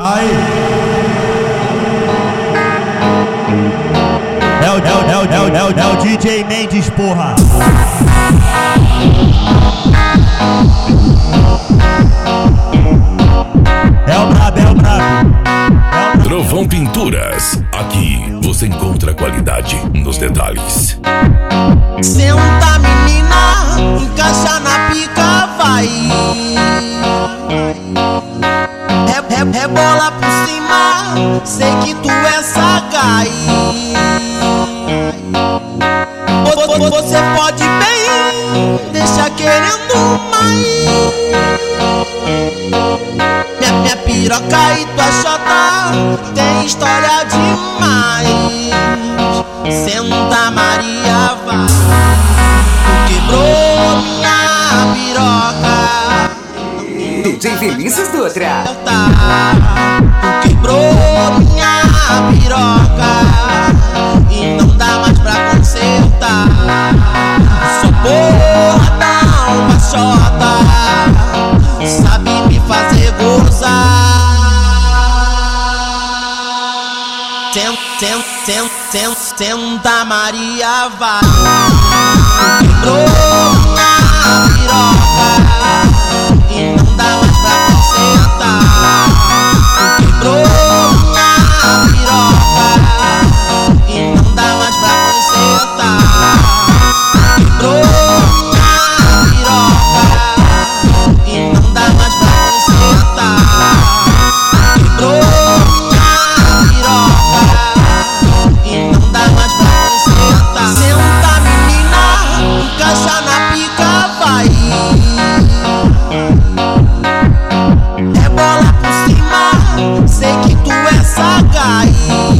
Aí. É o DJ Mendes, porra. É o brabo. Trovão Pinturas. Aqui você encontra qualidade nos detalhes. Senta menina, encaixa na pica, vai. Rebola por cima, sei que tu é sagaz. Você pode bem, deixa querendo mais. Minha piroca e tua xota tem história demais. Senta Maria, vai. Tu quebrou minha piroca. DJ Vinícius Dutra. Tu quebrou minha piroca e não dá mais pra consertar. Sua porra tá uma xota, sabe me fazer gozar. Senta Maria, vai. Tu quebrou minha piroca e não dá mais pra consertar. Tu quebrou minha piroca e não dá mais pra consertar. Tu quebrou minha piroca e não dá mais pra consertar. Tu quebrou minha piroca e não dá mais pra consertar. Senta menina, encaixa na pica, vai. Rebola por cima, sei que tu é sagaz.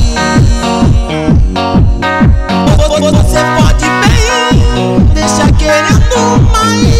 Você pode bem, deixa querendo mais.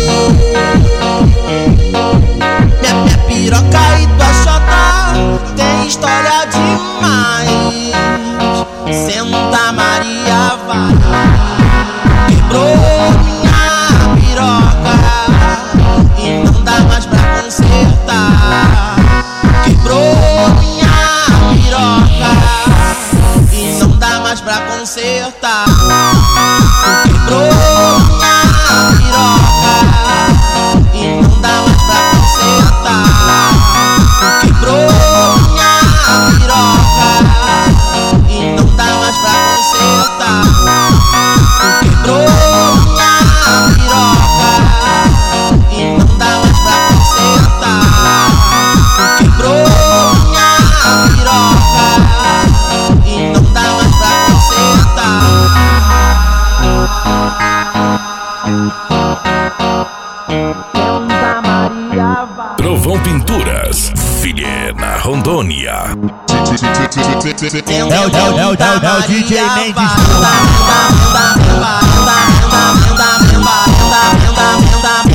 Minha piroca e tua xota tem história demais. Senta Maria, vai. Quebrou minha piroca e não dá mais pra consertar. Quebrou minha piroca e não dá mais pra consertar. Tu quebrou minha piroca e não dá mais pra consertar. Tu quebrou minha piroca e não dá mais pra consertar. Tu quebrou minha piroca e não dá mais pra consertar. Tu quebrou minha piroca e não dá mais pra consertar. Senta Maria, vai. Trovão Pinturas, Vilhena, Rondônia. É o DJ Mendes, porra.